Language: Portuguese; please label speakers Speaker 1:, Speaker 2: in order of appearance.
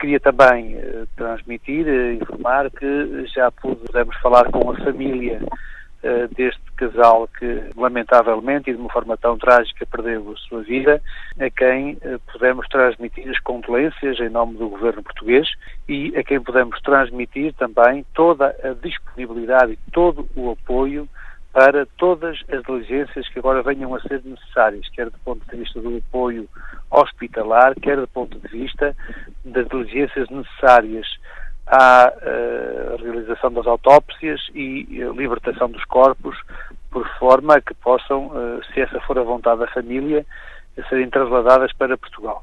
Speaker 1: Queria também transmitir, informar que já pudemos falar com a família deste casal que, lamentavelmente e de uma forma tão trágica, perdeu a sua vida, a quem pudemos transmitir as condolências em nome do governo português e a quem pudemos transmitir também toda a disponibilidade e todo o apoio para todas as diligências que agora venham a ser necessárias, quer do ponto de vista do apoio hospitalar, quer do ponto de vista das diligências necessárias à realização das autópsias e libertação dos corpos, por forma a que possam, se essa for a vontade da família, serem trasladadas para Portugal.